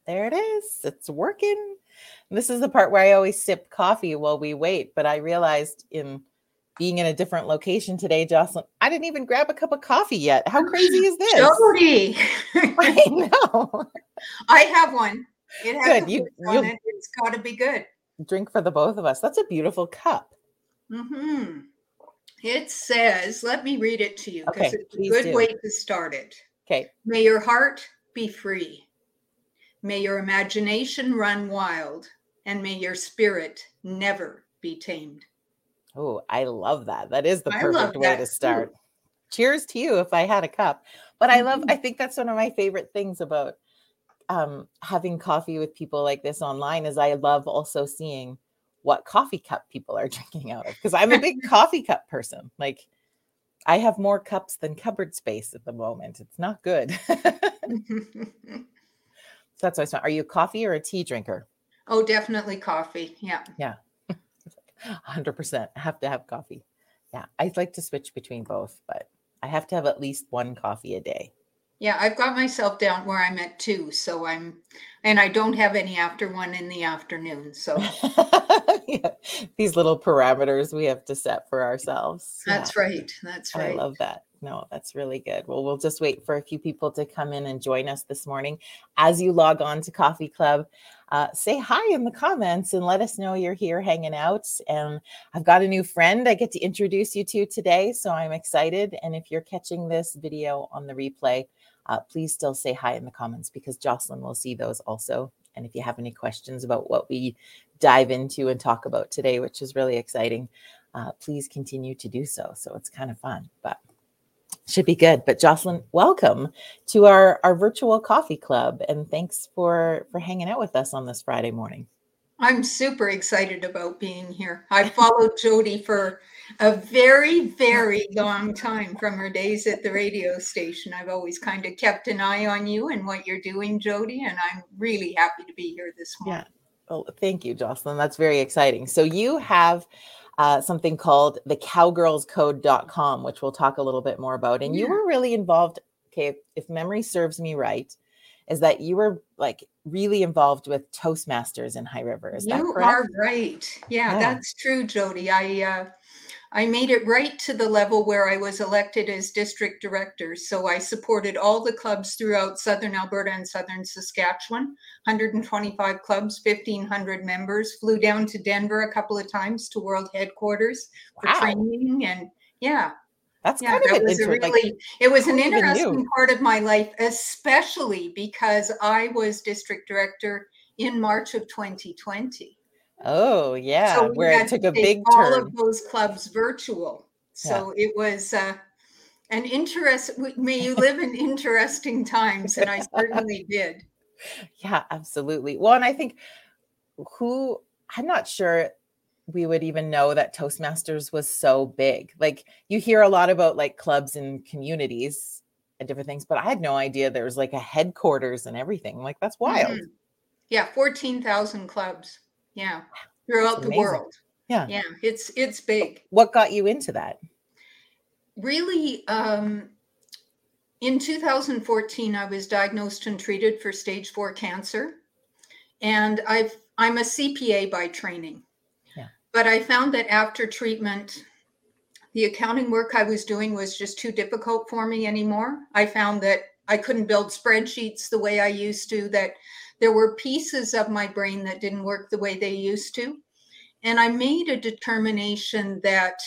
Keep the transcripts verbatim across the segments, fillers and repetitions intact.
There it is. It's working. This is the part where I always sip coffee while we wait. But I realized in being in a different location today, Jocelyn, I didn't even grab a cup of coffee yet. How crazy is this? Jody. I know. I have one. It has Good. a You, on it. It's got to be good. Drink for the both of us. That's a beautiful cup. Mm-hmm. It says, let me read it to you because Okay, it's a good do. way to start it. Okay. May your heart be free. May your imagination run wild, and may your spirit never be tamed. Oh, I love that. That is the perfect way to start. Too. Cheers to you if I had a cup. But I love, I think that's one of my favorite things about um, having coffee with people like this online is I love also seeing what coffee cup people are drinking out of. Because I'm a big coffee cup person. Like I have more cups than cupboard space at the moment. It's not good. So that's always fun. Are you a coffee or a tea drinker? Oh, definitely coffee. Yeah. Yeah. one hundred percent. I have to have coffee. Yeah. I like to switch between both, but I have to have at least one coffee a day. Yeah, I've got myself down where I'm at two. So I'm, and I don't have any after one in the afternoon. So yeah. These little parameters we have to set for ourselves. That's yeah. right. That's right. I love that. No, that's really good. Well, we'll just wait for a few people to come in and join us this morning. As you log on to Coffee Club, uh, say hi in the comments and let us know you're here hanging out. And I've got a new friend I get to introduce you to today, so I'm excited. And if you're catching this video on the replay, uh, please still say hi in the comments because Jocelyn will see those also. And if you have any questions about what we dive into and talk about today, which is really exciting, uh, please continue to do so. So it's kind of fun, but should be good. But Jocelyn, welcome to our, our virtual coffee club. And thanks for, for hanging out with us on this Friday morning. I'm super excited about being here. I followed Jody for a very, very long time from her days at the radio station. I've always kind of kept an eye on you and what you're doing, Jody. And I'm really happy to be here this morning. Yeah. Well, thank you, Jocelyn. That's very exciting. So you have Uh, something called the cowgirls code dot com, which we'll talk a little bit more about. And yeah. you were really involved. Okay. If, if memory serves me right, is that you were like really involved with Toastmasters in High River. Is you that correct? are right. Yeah, yeah, that's true, Jody. I, uh, I made it right to the level where I was elected as district director. So I supported all the clubs throughout Southern Alberta and Southern Saskatchewan, one hundred twenty-five clubs, fifteen hundred members, flew down to Denver a couple of times to world headquarters wow. for training. And yeah, that's yeah, kind of that was inter- a really, like, it was an interesting part of my life, especially because I was district director in March of twenty twenty. Oh yeah, so where it took a big all turn. All of those clubs virtual. So yeah. it was uh, an interest. May you live in interesting times, and I certainly did. Yeah, absolutely. Well, and I think who I'm not sure we would even know that Toastmasters was so big. Like you hear a lot about like clubs and communities and different things, but I had no idea there was like a headquarters and everything. Like that's wild. Mm-hmm. Yeah, fourteen thousand clubs. Yeah, throughout the world. Yeah, yeah, it's it's big. What got you into that? Really, um, in two thousand fourteen, I was diagnosed and treated for stage four cancer, and I've I'm a C P A by training. Yeah. But I found that after treatment, the accounting work I was doing was just too difficult for me anymore. I found that I couldn't build spreadsheets the way I used to, that there were pieces of my brain that didn't work the way they used to. And I made a determination that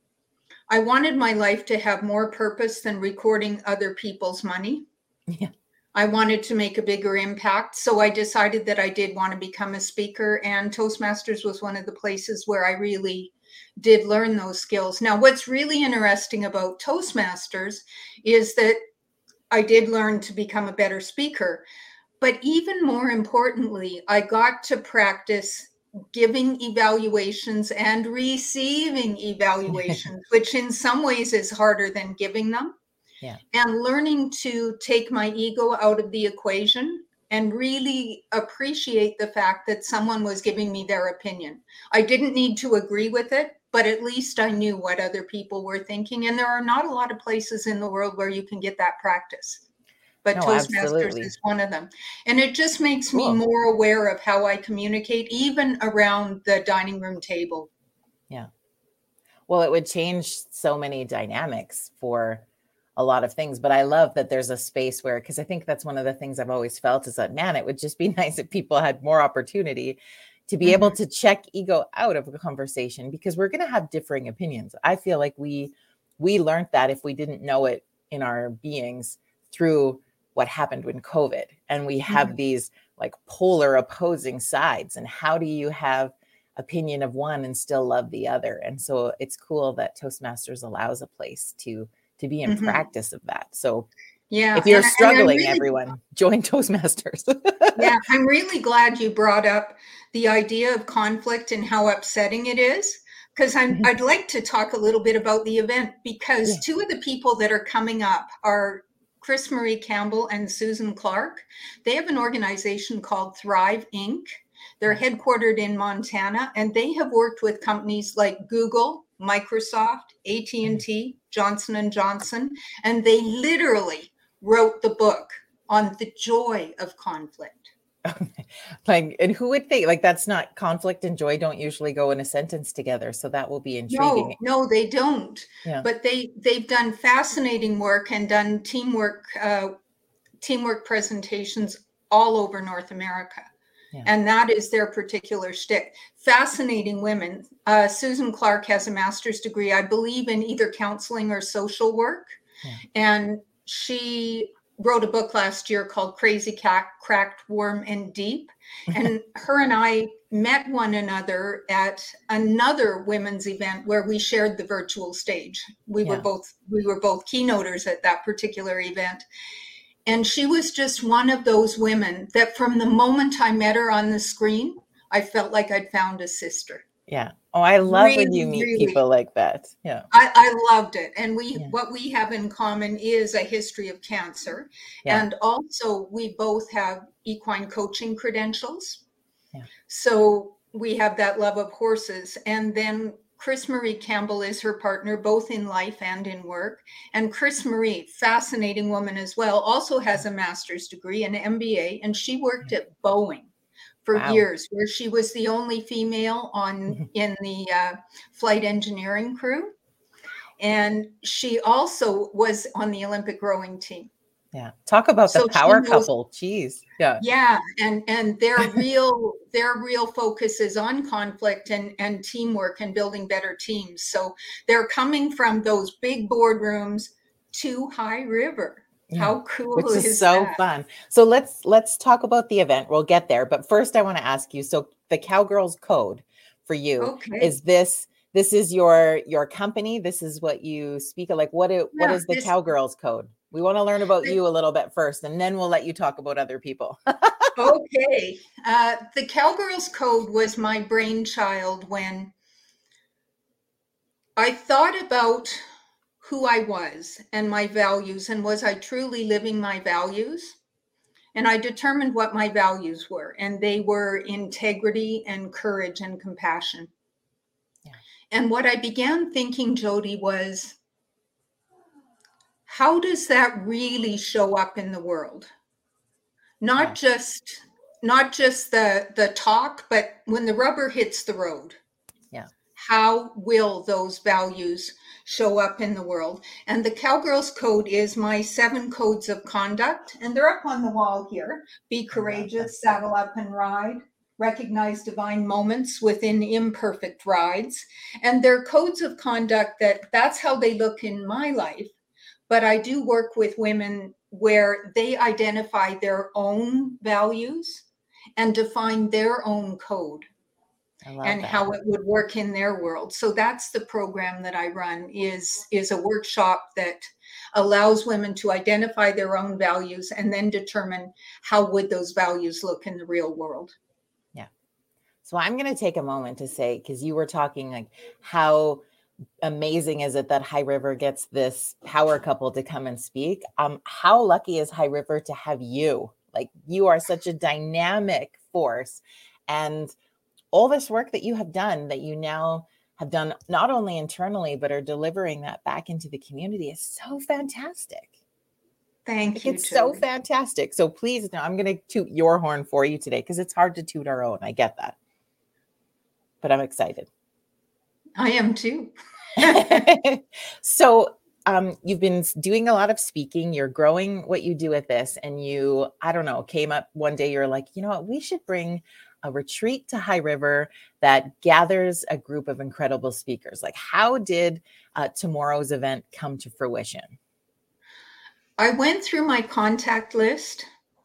I wanted my life to have more purpose than recording other people's money. Yeah. I wanted to make a bigger impact. So I decided that I did want to become a speaker, and Toastmasters was one of the places where I really did learn those skills. Now, what's really interesting about Toastmasters is that I did learn to become a better speaker, but even more importantly, I got to practice giving evaluations and receiving evaluations, which in some ways is harder than giving them. Yeah. And learning to take my ego out of the equation and really appreciate the fact that someone was giving me their opinion. I didn't need to agree with it, but at least I knew what other people were thinking. And there are not a lot of places in the world where you can get that practice. but No, Toastmasters absolutely. is one of them. And it just makes me Cool. more aware of how I communicate, even around the dining room table. Yeah. Well, it would change so many dynamics for a lot of things, but I love that there's a space where, because I think that's one of the things I've always felt is that, man, it would just be nice if people had more opportunity to be able Mhm. to check ego out of a conversation, because we're going to have differing opinions. I feel like we we learned that, if we didn't know it in our beings, through what happened when COVID, and we have Mhm. these like polar opposing sides, and how do you have opinion of one and still love the other? And so it's cool that Toastmasters allows a place to to be in Mhm. practice of that. So Yeah, if you're and and I'm struggling, really everyone, join Toastmasters. yeah, I'm really glad you brought up the idea of conflict and how upsetting it is, because I'm I'd like to talk a little bit about the event, because Yeah. two of the people that are coming up are Chris Marie Campbell and Susan Clark. They have an organization called Thrive Incorporated. They're headquartered in Montana, and they have worked with companies like Google, Microsoft, A T and T, Johnson and Johnson, and they literally wrote the book on the joy of conflict. Like, and who would think, like, that's not, conflict and joy don't usually go in a sentence together. So that will be intriguing. No, no, they don't. Yeah. But they they've done fascinating work and done teamwork uh, teamwork presentations all over North America. Yeah. And that is their particular shtick. Fascinating women. Uh, Susan Clark has a master's degree, I believe, in either counseling or social work. Yeah. And she wrote a book last year called Crazy Cat, Cracked, Warm, and Deep. And her and I met one another at another women's event where we shared the virtual stage. We Yeah. were both we were both keynoters at that particular event. And she was just one of those women that from the moment I met her on the screen, I felt like I'd found a sister. Yeah. Oh, I love when you Really, meet really. people like that. Yeah. I, I loved it. And we Yeah. what we have in common is a history of cancer. Yeah. And also we both have equine coaching credentials. Yeah. So we have that love of horses. And then Chris Marie Campbell is her partner, both in life and in work. And Chris Marie, fascinating woman as well, also has a master's degree, an M B A, and she worked at Boeing for Wow. years, where she was the only female on in the uh, flight engineering crew. And she also was on the Olympic rowing team. Yeah. Talk about the So she power knows, couple. Jeez. Yeah. yeah, and and their real their real focus is on conflict and and teamwork and building better teams. So they're coming from those big boardrooms to High River. Yeah. How cool Which is is so that? fun. So let's let's talk about the event. We'll get there, but first I want to ask you, so the Cowgirls Code for you, Okay. is this this is your your company? This is what you speak of? Like, what it, what Yeah, is the this Cowgirls Code? We want to learn about you a little bit first, and then we'll let you talk about other people. okay. Uh, the Cowgirls Code was my brainchild when I thought about who I was and my values, and was I truly living my values? And I determined what my values were, and they were integrity and courage and compassion. Yeah. And what I began thinking, Jody, was how does that really show up in the world? Not Yeah. just not just the the talk, but when the rubber hits the road. Yeah. How will those values show up in the world? And the Cowgirls Code is my seven codes of conduct, and they're up on the wall here. Be courageous, saddle up and ride. Recognize divine moments within imperfect rides. And they're codes of conduct that that's how they look in my life. But I do work with women where they identify their own values and define their own code and that. how it would work in their world. So that's the program that I run, is is a workshop that allows women to identify their own values and then determine how would those values look in the real world. Yeah. So I'm going to take a moment to say, because you were talking like how amazing is it that High River gets this power couple to come and speak? Um, how lucky is High River to have you? Like, you are such a dynamic force, and all this work that you have done, that you now have done not only internally, but are delivering that back into the community, is so fantastic. Thank Like, you, it's so Jody. fantastic. So please, now I'm going to toot your horn for you today because it's hard to toot our own. I get that. But I'm excited. I am too. So um, you've been doing a lot of speaking. You're growing what you do with this. And you, I don't know, came up one day, you're like, you know what, we should bring a retreat to High River that gathers a group of incredible speakers. Like, how did uh, tomorrow's event come to fruition? I went through my contact list.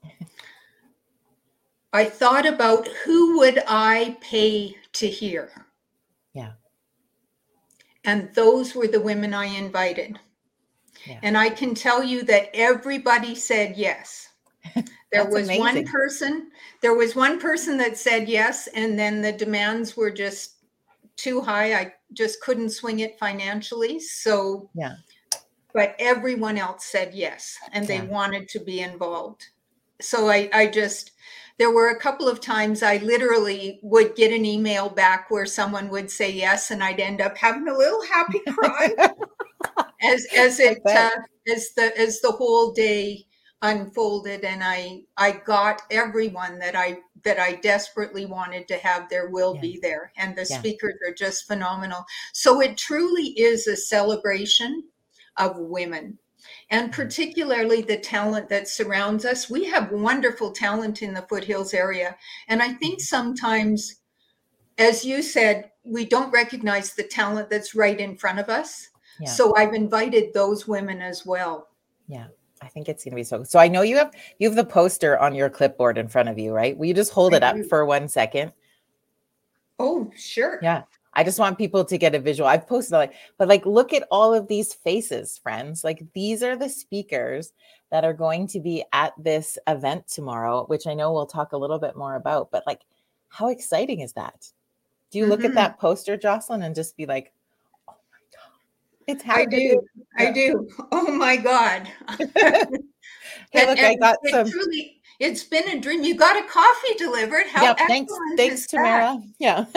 I thought about who would I pay to hear. Yeah. And those were the women I invited. Yeah. And I can tell you that everybody said yes. There was amazing. one person, there was one person that said yes, and then the demands were just too high. I just couldn't swing it financially. So, yeah. But everyone else said yes, and they yeah. wanted to be involved. So I, I just, there were a couple of times I literally would get an email back where someone would say yes, and I'd end up having a little happy cry as as it uh, as the as the whole day unfolded, and I I got everyone that I that I desperately wanted to have there will yeah. be there, and the yeah. speakers are just phenomenal. So it truly is a celebration of women. And particularly the talent that surrounds us. We have wonderful talent in the Foothills area. And I think sometimes, as you said, we don't recognize the talent that's right in front of us. Yeah. So I've invited those women as well. Yeah, I think it's going to be so. So I know you have you have the poster on your clipboard in front of you, right? Will you just hold I it up do. for one second? Oh, sure. Yeah. I just want people to get a visual. I've posted like, but like, look at all of these faces, friends. Like, these are the speakers that are going to be at this event tomorrow, which I know we'll talk a little bit more about, but like, how exciting is that? Do you mm-hmm. look at that poster, Jocelyn, and just be like, oh my God, it's happening. I do. Yeah. I do. Oh my God. Hey, and, look, and I got it some. Truly, it's been a dream. You got a coffee delivered. How yep, excellent thanks, thanks, is Tamara. that? Yeah.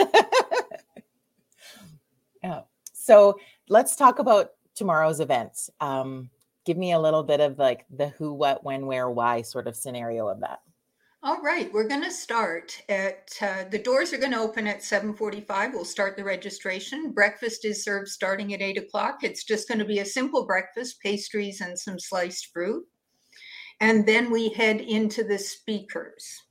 Yeah. So let's talk about tomorrow's events. Um, give me a little bit of like the who, what, when, where, why sort of scenario of that. All right. We're going to start at, uh, the doors are going to open at seven forty-five. We'll start the registration. Breakfast is served starting at eight o'clock. It's just going to be a simple breakfast, pastries and some sliced fruit. And then we head into the speakers.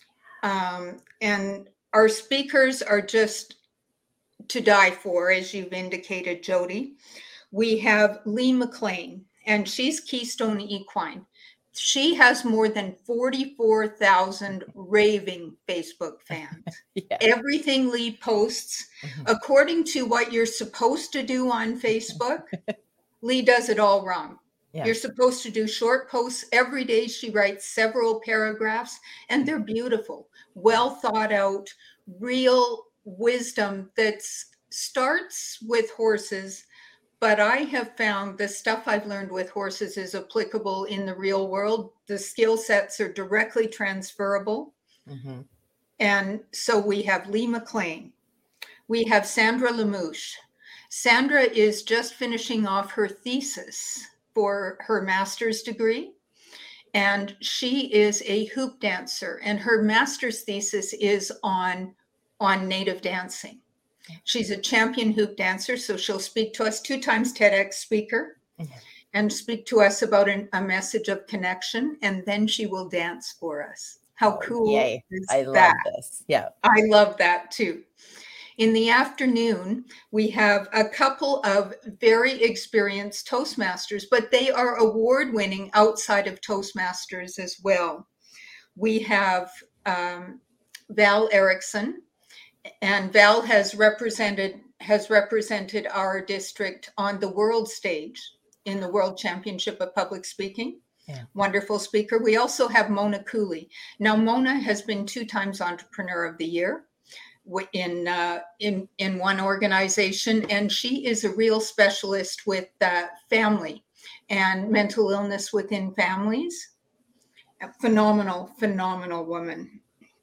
Um, and our speakers are just to die for, as you've indicated, Jody. We have Lee McLean, and she's Keystone Equine. She has more than forty-four thousand raving Facebook fans. Yeah. Everything Lee posts, mm-hmm. according to what you're supposed to do on Facebook, Lee does it all wrong. Yeah. You're supposed to do short posts every day. She writes several paragraphs, and they're beautiful, well thought out, real wisdom that starts with horses. But I have found the stuff I've learned with horses is applicable in the real world. The skill sets are directly transferable. Mm-hmm. And so we have Lee McLean. We have Sandra Lamouche. Sandra is just finishing off her thesis for her master's degree. And she is a hoop dancer. And her master's thesis is on, on native dancing. She's a champion hoop dancer, so she'll speak to us, two times TEDx speaker, mm-hmm. and speak to us about an, a message of connection, and then she will dance for us. How oh, cool yay. is I that? love this. Yeah. I love that too. In the afternoon, we have a couple of very experienced Toastmasters, but they are award-winning outside of Toastmasters as well. We have um, Val Erickson. And Val has represented has represented our district on the world stage in the World Championship of Public Speaking. Yeah. Wonderful speaker. We also have Mona Cooley. Now, Mona has been two times Entrepreneur of the Year in uh, in in one organization, and she is a real specialist with uh, family and mental illness within families. A phenomenal, phenomenal woman.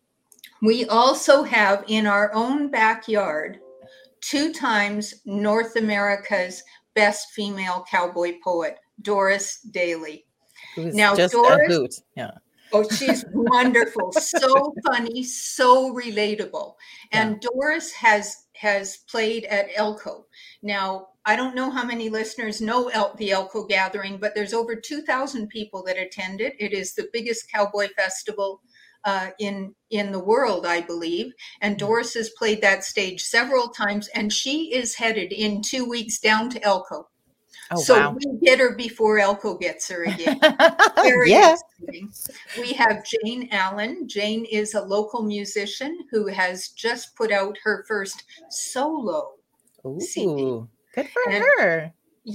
We also have in our own backyard, two times North America's best female cowboy poet, Doris Daly. Who's Now, just a Doris, hoot. Yeah. oh, she's wonderful, so funny, so relatable. Yeah. And Doris has has played at Elko. Now, I don't know how many listeners know El- the Elko Gathering, but there's over two thousand people that attended. It is the biggest cowboy festival uh, in in the world, I believe. And Doris has played that stage several times, and she is headed in two weeks down to Elko. Oh, So wow. we get her before Elko gets her again. Very Yeah. exciting. We have Jane Allen. Jane is a local musician who has just put out her first solo C D. Ooh, good for And her.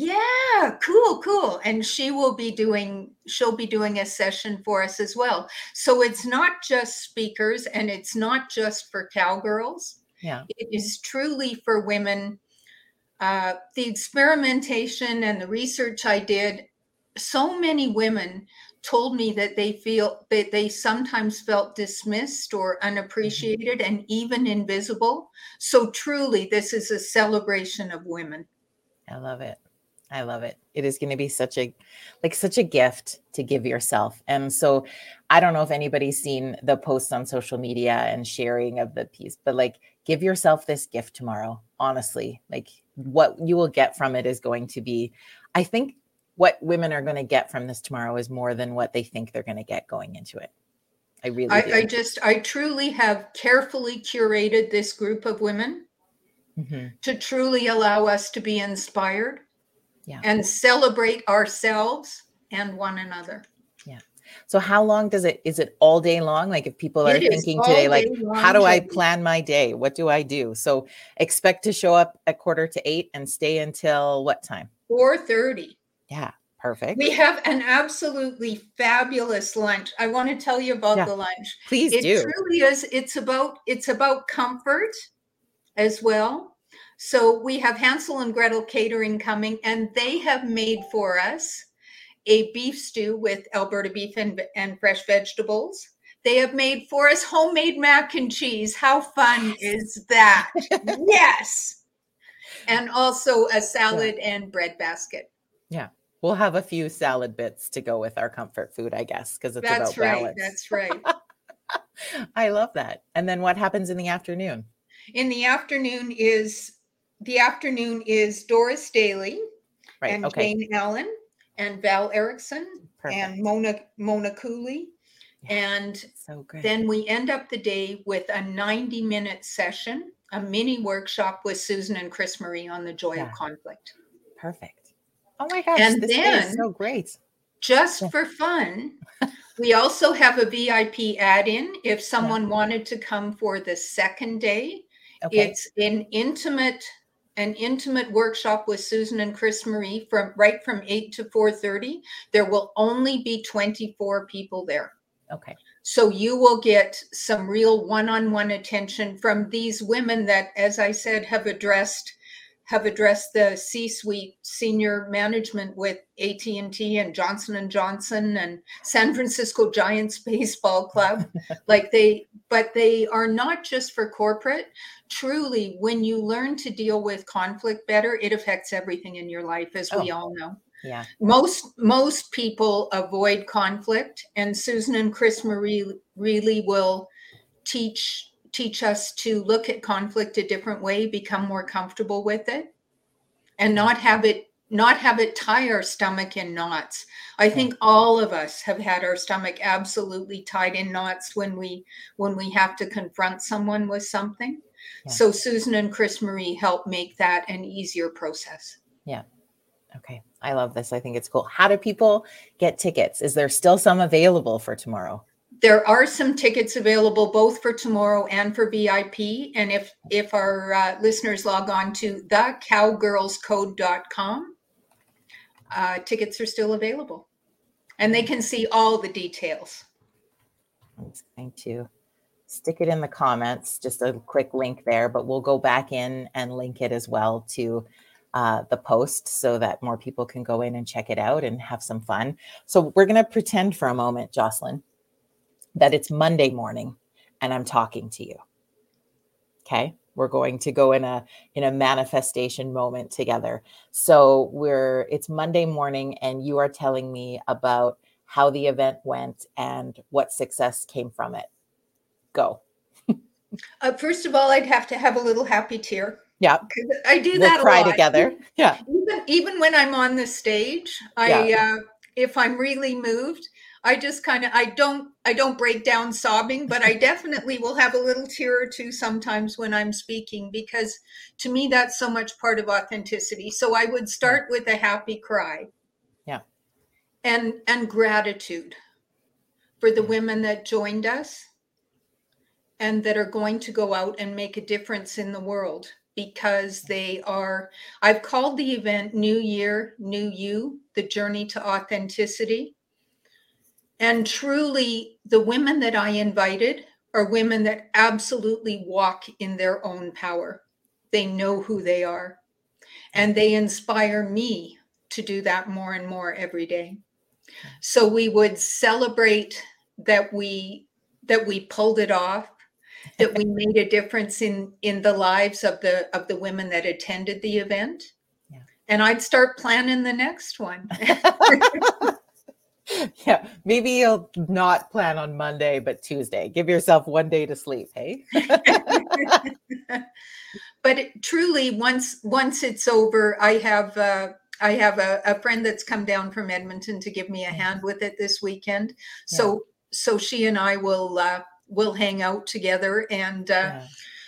yeah, cool, cool. And she will be doing, she'll be doing a session for us as well. So it's not just speakers and it's not just for cowgirls. Yeah. It is truly for women. Uh, the experimentation and the research I did, so many women told me that they feel that they sometimes felt dismissed or unappreciated mm-hmm. and even invisible. So truly, this is a celebration of women. I love it. I love it. It is going to be such a, like such a gift to give yourself. And so I don't know if anybody's seen the posts on social media and sharing of the piece, but like give yourself this gift tomorrow. Honestly, like what you will get from it is going to be, I think what women are going to get from this tomorrow is more than what they think they're going to get going into it. I really I, do. I just, I truly have carefully curated this group of women mm-hmm. to truly allow us to be inspired. Yeah. And celebrate ourselves and one another. Yeah. So how long does it, is it all day long? Like if people are thinking today, like, how do I plan my day? What do I do? So expect to show up at quarter to eight and stay until what time? four thirty. Yeah. Perfect. We have an absolutely fabulous lunch. I want to tell you about yeah. the lunch. Please it do. It truly is. It's about, it's about comfort as well. So we have Hansel and Gretel Catering coming, and they have made for us a beef stew with Alberta beef and, and fresh vegetables. They have made for us homemade mac and cheese. How fun is that? Yes. And also a salad yeah. and bread basket. Yeah. We'll have a few salad bits to go with our comfort food, I guess, because it's that's about right, balance. That's right. I love that. And then what happens in the afternoon? In the afternoon is the afternoon is Doris Daly right. and okay. Jane Allen and Val Erickson Perfect. and Mona Mona Cooley. Yeah, and so good. Then we end up the day with a ninety minute session, a mini workshop with Susan and Chris Marie on the joy yeah. of conflict. Perfect. Oh my gosh, and this then, is so great. Just yeah. for fun, we also have a V I P add-in if someone yeah. wanted to come for the second day. Okay. It's an intimate, an intimate workshop with Susan and Chris Marie from right from eight to four thirty. There will only be twenty-four people there. Okay. So you will get some real one-on-one attention from these women that, as I said, have addressed have addressed the C-suite senior management with A T and T and Johnson and Johnson and San Francisco Giants baseball club. like they, but they are not just for corporate. Truly, when you learn to deal with conflict better, it affects everything in your life, as oh. we all know. Yeah. Most most people avoid conflict, and Susan and Chris Marie really will teach teach us to look at conflict a different way, become more comfortable with it, and not have it not have it tie our stomach in knots. I think all of us have had our stomach absolutely tied in knots when we when we have to confront someone with something. Yeah. So Susan and Chris Marie help make that an easier process. Yeah. Okay. I love this. I think it's cool. How do people get tickets? Is there still some available for tomorrow? There are some tickets available both for tomorrow and for V I P. And if if our uh, listeners log on to the cowgirls code dot com, uh, tickets are still available. And they can see all the details. I'm going to stick it in the comments, just a quick link there, but we'll go back in and link it as well to uh, the post so that more people can go in and check it out and have some fun. So we're going to pretend for a moment, Jocelyn, that it's Monday morning and I'm talking to you. Okay. We're going to go in a, in a manifestation moment together. So we're, it's Monday morning and you are telling me about how the event went and what success came from it. Go. Uh, first of all, I'd have to have a little happy tear. Yeah. I do we'll that cry a lot. together. Yeah. Even, even when I'm on the stage, I, Yeah. uh, if I'm really moved, I just kind of, I don't, I don't break down sobbing, but I definitely will have a little tear or two sometimes when I'm speaking, because to me, that's so much part of authenticity. So I would start yeah. with a happy cry. Yeah. And, and gratitude for the women that joined us and that are going to go out and make a difference in the world, because they are, I've called the event New Year, New You, the journey to authenticity. And truly, the women that I invited are women that absolutely walk in their own power. They know who they are, and they inspire me to do that more and more every day. So we would celebrate that we that we pulled it off, that we made a difference in in the lives of the of the women that attended the event. Yeah. And I'd start planning the next one. Yeah, maybe you'll not plan on Monday, but Tuesday. Give yourself one day to sleep, hey? But it, truly, once once it's over, I have uh, I have a, a friend that's come down from Edmonton to give me a hand with it this weekend. So yeah. so she and I will uh, will hang out together, and uh, yeah.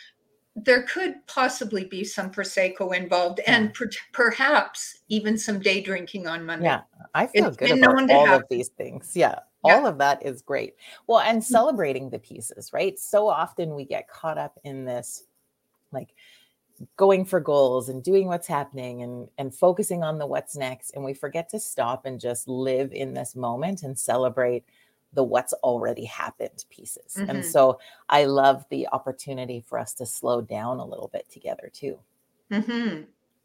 there could possibly be some Prosecco involved, yeah. and per- perhaps even some day drinking on Monday. Yeah, I feel it's good about all of these things. Yeah, yeah, all of that is great. Well, and celebrating the pieces, right? So often we get caught up in this, like, going for goals and doing what's happening and, and focusing on the what's next. And we forget to stop and just live in this moment and celebrate the what's already happened pieces. Mm-hmm. And so I love the opportunity for us to slow down a little bit together too. Mm-hmm.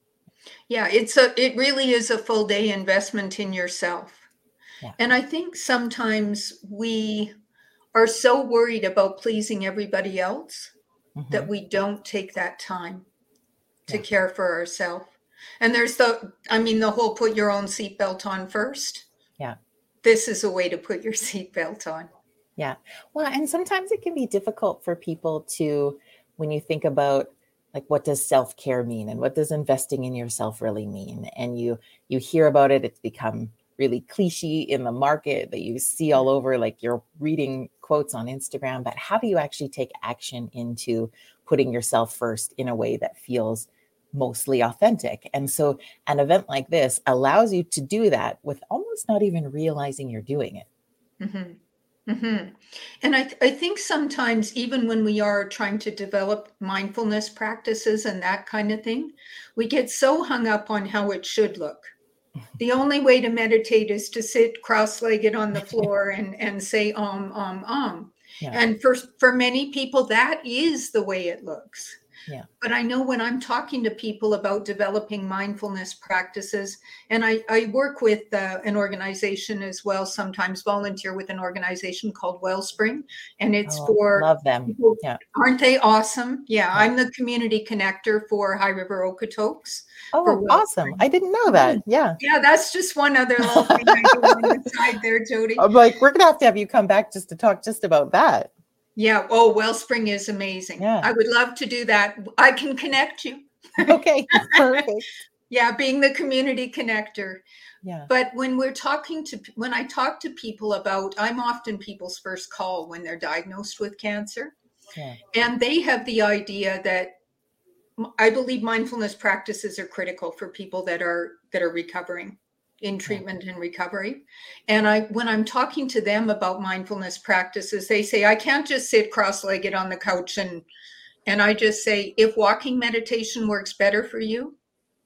Yeah, it's a, it really is a full day investment in yourself. Yeah. And I think sometimes we are so worried about pleasing everybody else mm-hmm. that we don't take that time to yeah. care for ourselves. And there's the, I mean, the whole put your own seatbelt on first. Yeah. This is a way to put your seatbelt on. Yeah. Well, and sometimes it can be difficult for people to, when you think about, like, what does self-care mean and what does investing in yourself really mean? And you, you hear about it, it's become really cliche in the market that you see all over, like you're reading quotes on Instagram, but how do you actually take action into putting yourself first in a way that feels mostly authentic? And so an event like this allows you to do that with almost not even realizing you're doing it. Mm-hmm. Mm-hmm. And I, th- I think sometimes even when we are trying to develop mindfulness practices and that kind of thing, we get so hung up on how it should look. The only way to meditate is to sit cross-legged on the floor and, and say, um, um, um. Yeah. And for, for many people, that is the way it looks. Yeah. But I know when I'm talking to people about developing mindfulness practices, and I, I work with uh, an organization as well, sometimes volunteer with an organization called Wellspring, and it's oh, for love them. People, yeah. Aren't they awesome? Yeah, yeah, I'm the community connector for High River Okotoks. Oh, awesome. I didn't know that. Yeah. Yeah, that's just one other little thing I do on the side there, Jody. I'm like, we're going to have to have you come back just to talk just about that. Yeah. Oh, Wellspring is amazing. Yeah. I would love to do that. I can connect you. Okay. Perfect. Yeah. Being the community connector. Yeah. But when we're talking to, when I talk to people about, I'm often people's first call when they're diagnosed with cancer. Yeah. And they have the idea that I believe mindfulness practices are critical for people that are, that are recovering in treatment and recovery. And I, when I'm talking to them about mindfulness practices, they say, I can't just sit cross-legged on the couch. And, and I just say, if walking meditation works better for you,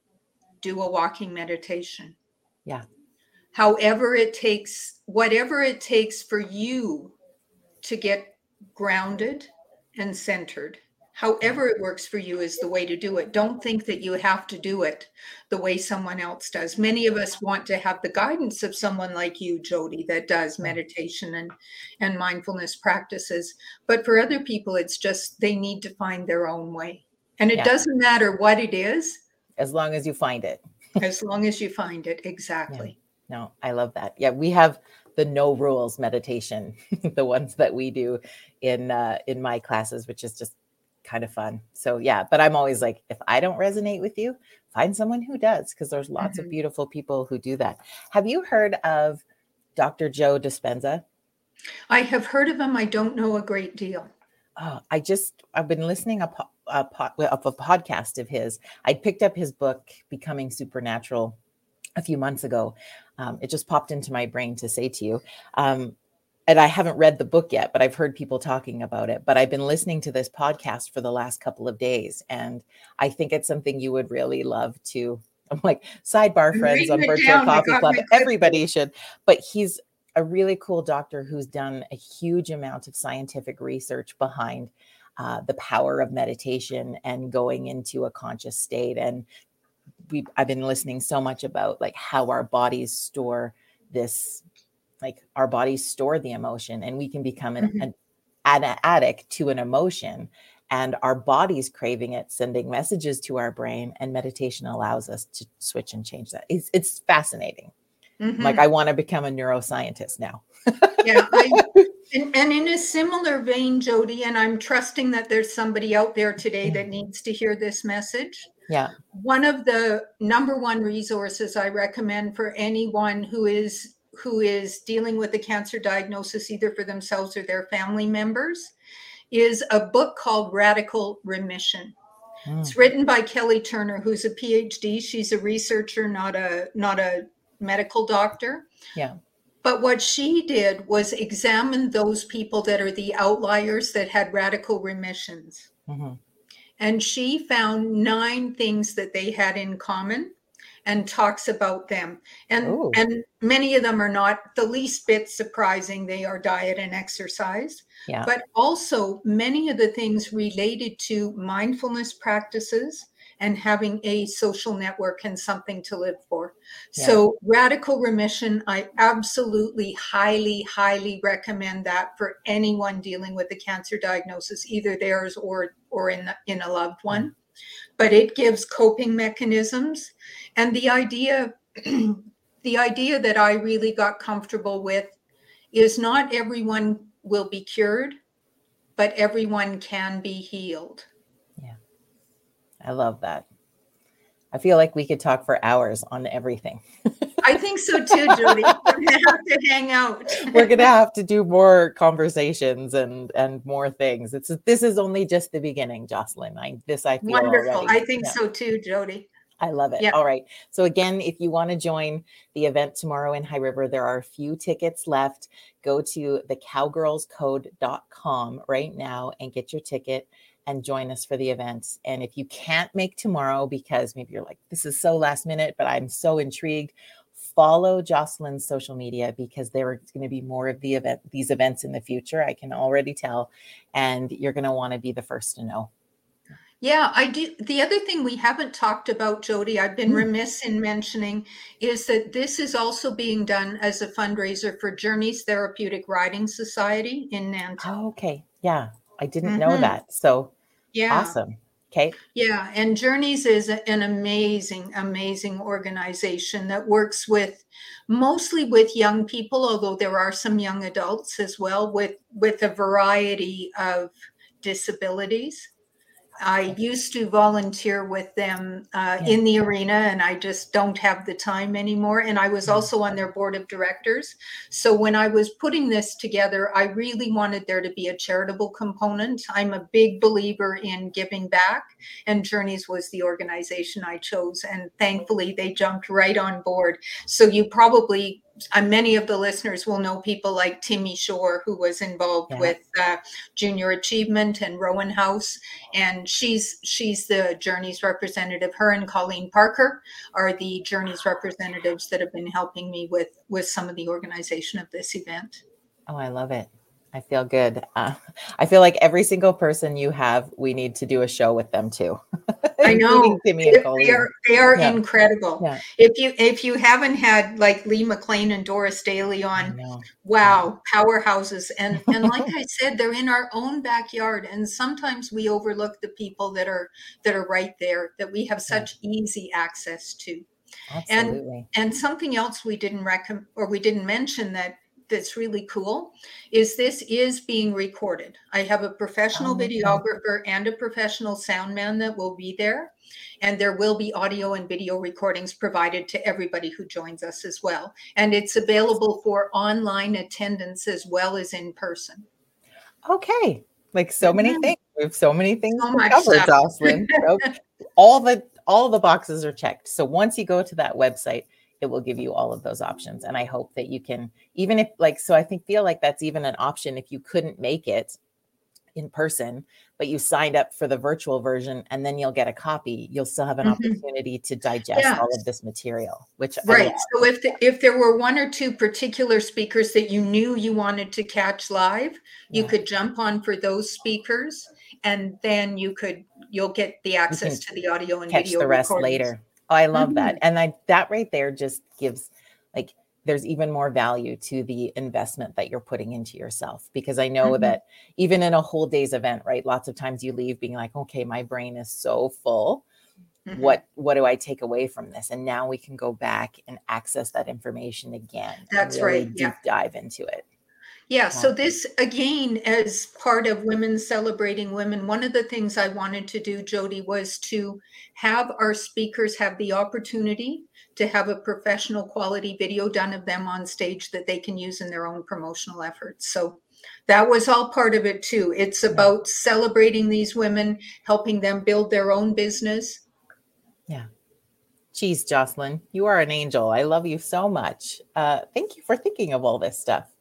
do a walking meditation. Yeah. However it takes, whatever it takes for you to get grounded and centered. However it works for you is the way to do it. Don't think that you have to do it the way someone else does. Many of us want to have the guidance of someone like you, Jody, that does meditation and, and mindfulness practices. But for other people, it's just they need to find their own way. And it yeah. doesn't matter what it is. As long as you find it. As long as you find it. Exactly. Yeah. No, I love that. Yeah, we have the no rules meditation, the ones that we do in uh, in my classes, which is just kind of fun. So yeah, but I'm always like, if I don't resonate with you, find someone who does, because there's lots mm-hmm. of beautiful people who do that. Have you heard of Doctor Joe Dispenza? I have heard of him. I don't know a great deal. Oh, I just, I've been listening a, a, a, a podcast of his. I picked up his book, Becoming Supernatural, a few months ago. Um, it just popped into my brain to say to you. Um, and I haven't read the book yet, but I've heard people talking about it. But I've been listening to this podcast for the last couple of days. And I think it's something you would really love to. I'm like, sidebar friends on Virtual Coffee Club. Everybody should. But he's a really cool doctor who's done a huge amount of scientific research behind uh, the power of meditation and going into a conscious state. And we I've been listening so much about like how our bodies store this, like our bodies store the emotion, and we can become an, mm-hmm. an, an addict to an emotion, and our body's craving it, sending messages to our brain, and meditation allows us to switch and change that. It's, it's fascinating. Mm-hmm. Like, I want to become a neuroscientist now. Yeah. I, and, and in a similar vein, Jody, and I'm trusting that there's somebody out there today that needs to hear this message. Yeah. One of the number one resources I recommend for anyone who is who is dealing with a cancer diagnosis, either for themselves or their family members, is a book called Radical Remission. Mm. It's written by Kelly Turner, who's a P H D. She's a researcher, not a not a medical doctor. Yeah. But what she did was examine those people that are the outliers that had radical remissions. Mm-hmm. And she found nine things that they had in common and talks about them. And, Ooh. and many of them are not the least bit surprising. They are diet and exercise. Yeah. But also many of the things related to mindfulness practices and having a social network and something to live for. Yeah. So Radical Remission, I absolutely highly, highly recommend that for anyone dealing with a cancer diagnosis, either theirs or or in, in a loved one. Mm. But it gives coping mechanisms. And the idea, the idea that I really got comfortable with is not everyone will be cured, but everyone can be healed. Yeah. I love that. I feel like we could talk for hours on everything. I think so too, Jody. We're going to have to hang out. We're going to have to do more conversations and and more things. It's this is only just the beginning, Jocelyn. I this I feel wonderful. Already. I think yeah. so too, Jody. I love it. Yeah. All right. So again, if you want to join the event tomorrow in High River, there are a few tickets left. Go to the cowgirls code dot com right now and get your ticket and join us for the event. And if you can't make tomorrow because maybe you're like, this is so last minute, but I'm so intrigued, follow Jocelyn's social media, because there are going to be more of the event, these events in the future. I can already tell, and you're going to want to be the first to know. Yeah, I do. The other thing we haven't talked about, Jody, I've been mm. remiss in mentioning, is that this is also being done as a fundraiser for Journeys Therapeutic Riding Society in Nantucket. Oh, okay. Yeah, I didn't mm-hmm. know that. So yeah. Awesome. Okay. Yeah. And Journeys is an amazing, amazing organization that works with mostly with young people, although there are some young adults as well, with, with a variety of disabilities. I used to volunteer with them uh, yeah. in the arena, and I just don't have the time anymore. And I was also on their board of directors. So when I was putting this together, I really wanted there to be a charitable component. I'm a big believer in giving back, and Journeys was the organization I chose. And thankfully, they jumped right on board. So you probably... Uh, many of the listeners will know people like Timmy Shore, who was involved yeah. with uh, Junior Achievement and Rowan House, and she's she's the Journeys representative. Her and Colleen Parker are the Journeys representatives that have been helping me with with some of the organization of this event. Oh, I love it. I feel good. Uh, I feel like every single person you have, we need to do a show with them too. I know Timmy and Colleen. They are they are yeah. incredible. Yeah. If you if you haven't had like Lee McLean and Doris Daly on, wow, powerhouses. And and like I said, they're in our own backyard. And sometimes we overlook the people that are that are right there, that we have such yeah. easy access to. Absolutely. And and something else we didn't recommend or we didn't mention that that's really cool is this is being recorded. I have a professional Oh, okay. videographer and a professional sound man that will be there. And there will be audio and video recordings provided to everybody who joins us as well. And it's available for online attendance as well as in person. Okay. Like so many Mhm. things. We have so many things So to much cover, stuff. Jocelyn. So all the all the boxes are checked. So once you go to that website, it will give you all of those options. And I hope that you can, even if like, so I think feel like that's even an option if you couldn't make it in person, but you signed up for the virtual version and then you'll get a copy, you'll still have an Mhm. opportunity to digest Yes. all of this material, which I Right. love. So if the, if there were one or two particular speakers that you knew you wanted to catch live, you Yeah. could jump on for those speakers, and then you could you'll get the You access can to the audio and catch video the rest recordings. later. Oh, I love that. Mhm. And I, that right there just gives like, there's even more value to the investment that you're putting into yourself, because I know Mhm. that even in a whole day's event, right? Lots of times you leave being like, okay, my brain is so full. Mhm. What, what do I take away from this? And now we can go back and access that information again and That's really right. Yeah. deep dive into it. Yeah. Yeah. So this again, as part of Women Celebrating Women, one of the things I wanted to do, Jody, was to have our speakers have the opportunity to have a professional quality video done of them on stage that they can use in their own promotional efforts. So that was all part of it too. It's about celebrating these women, helping them build their own business. Yeah. Geez, Jocelyn, you are an angel. I love you so much. Uh, thank you for thinking of all this stuff.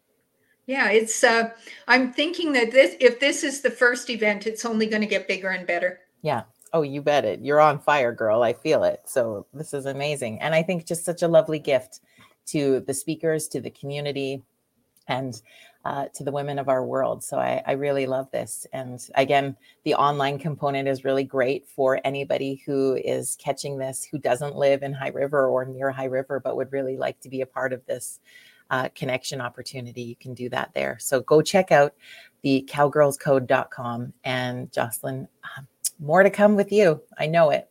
Yeah, it's uh I'm thinking that this if this is the first event, it's only going to get bigger and better. Yeah. Oh, you bet it. You're on fire, girl. I feel it. So this is amazing. And I think just such a lovely gift to the speakers, to the community, and uh, to the women of our world. So I, I really love this. And again, the online component is really great for anybody who is catching this, who doesn't live in High River or near High River, but would really like to be a part of this uh, connection opportunity. You can do that there. So go check out the cowgirls code dot com. And Jocelyn, um, more to come with you. I know it.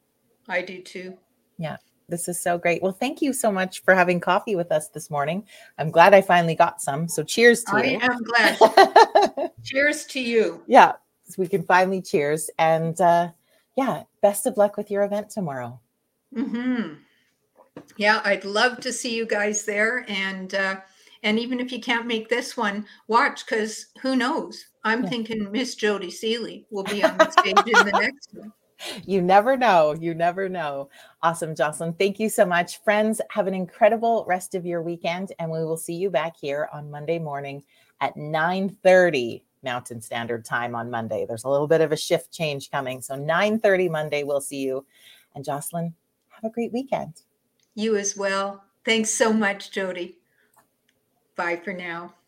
I do too. Yeah, this is so great. Well, thank you so much for having coffee with us this morning. I'm glad I finally got some. So cheers to I you. am glad. Cheers to you. Yeah, so we can finally cheers. And uh, yeah, best of luck with your event tomorrow. Mm-hmm. Yeah, I'd love to see you guys there. And uh, and even if you can't make this one, watch, because who knows? I'm Yeah. thinking Miss Jody Seeley will be on the stage in the next one. You never know. You never know. Awesome, Jocelyn. Thank you so much. Friends, have an incredible rest of your weekend. And we will see you back here on Monday morning at nine thirty Mountain Standard Time on Monday. There's a little bit of a shift change coming. So nine thirty Monday, we'll see you. And Jocelyn, have a great weekend. You as well. Thanks so much, Jody. Bye for now.